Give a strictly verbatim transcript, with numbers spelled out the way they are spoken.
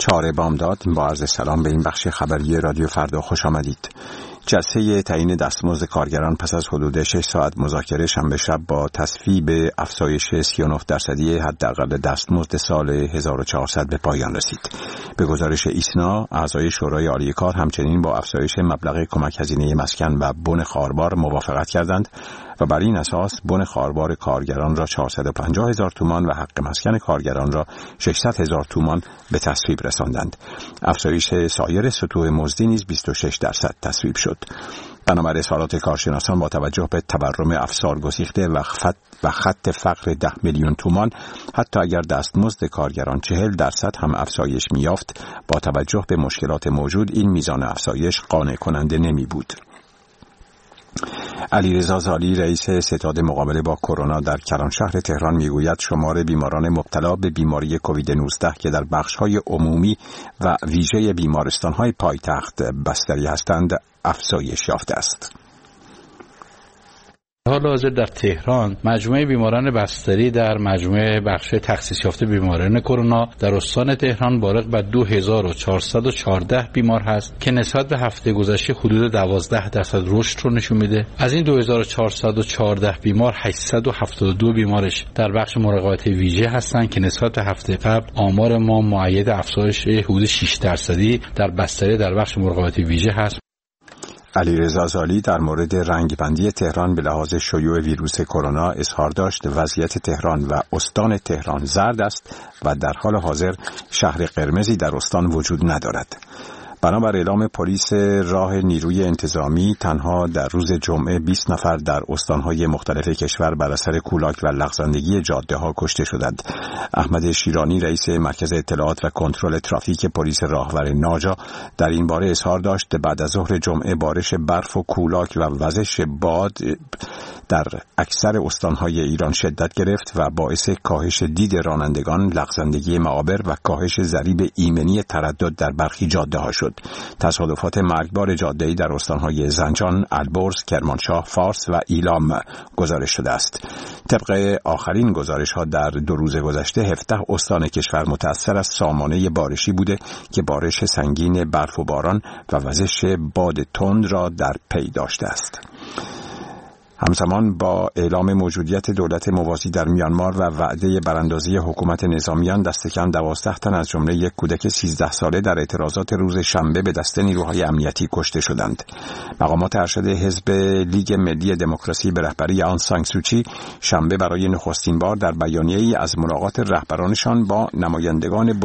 چهار بامداد. با عرض سلام به این بخش خبری رادیو فردا خوش آمدید. جلسه تعیین دستمزد کارگران پس از حدود شش ساعت مذاکره شنبه شب با تصویب افزایش سی و نه درصدی حداقل دستمزد سال هزار و چهارصد به پایان رسید. به گزارش ایسنا، اعضای شورای عالی کار همچنین با افزایش مبلغ کمک هزینه مسکن و بن خاربار موافقت کردند و بر این اساس بن خاربار کارگران را چهارصد و پنجاه هزار تومان و حق مسکن کارگران را ششصد هزار تومان به تصویب رساندند. افزایش سایر سطوح مزدی نیز بیست و شش درصد تصویب شد. بنابر اظهارات کارشناسان با توجه به تورم افسار گسیخته و خط و خط فقر ده میلیون تومان، حتی اگر دستمزد کارگران چهل درصد هم افزایش می‌یافت، با توجه به مشکلات موجود این میزان افزایش قانع کننده نمی بود. علیرضا زالی رئیس ستاد مقابله با کرونا در کرانشهر تهران میگوید شمار بیماران مبتلا به بیماری کووید نوزده که در بخش‌های عمومی و ویژه بیمارستان‌های پایتخت بستری هستند افزایش یافته است. حال حاضر در تهران مجموعه بیماران بستری در مجموعه بخش تخصیص یافته بیماران کرونا در استان تهران بالغ بر دو هزار و چهارصد و چهارده بیمار هست که نسبت به هفته گذشته حدود دوازده درصد رشد رو نشون میده. از این دو هزار و چهارصد و چهارده بیمار هشتصد و هفتاد و دو بیمارش در بخش مراقبت ویژه هستند که نسبت به هفته قبل آمار ما مؤید افزایش حدود شش درصدی در بستری در بخش مراقبت ویژه هست. علیرضا زالی در مورد رنگبندی تهران به لحاظ شیوع ویروس کرونا اظهار داشت وضعیت تهران و استان تهران زرد است و در حال حاضر شهر قرمزی در استان وجود ندارد. بنابر اعلام پلیس راه نیروی انتظامی تنها در روز جمعه بیست نفر در استانهای مختلف کشور بر اثر کولاک و لغزندگی جاده‌ها کشته شدند. احمد شیرانی رئیس مرکز اطلاعات و کنترل ترافیک پلیس راهور ناجا در این باره اظهار داشت بعد از ظهر جمعه بارش برف و کولاک و وزش باد در اکثر استانهای ایران شدت گرفت و باعث کاهش دید رانندگان، لغزندگی معابر و کاهش ضریب ایمنی تردد در برخی جاده‌ها شد. تصادفات مرگبار جاده‌ای در استانهای زنجان، البرز، کرمانشاه، فارس و ایلام گزارش شده است. طبق آخرین گزارش‌ها در دو روز گذشته هفده استان کشور متأثر از سامانه بارشی بوده که بارش سنگین برف و باران و وزش باد تند را در پی داشته است. همزمان با اعلام موجودیت دولت موازی در میانمار و وعده براندازی حکومت نظامیان، دست کم دوازده تن از جمله یک کودک سیزده ساله در اعتراضات روز شنبه به دست نیروهای امنیتی کشته شدند. مقامات ارشد حزب لیگ ملی دموکراسی به رهبری آن سان سوچی شنبه برای نخستین بار در بیانیه‌ای از ملاقات رهبرانشان با نمایندگان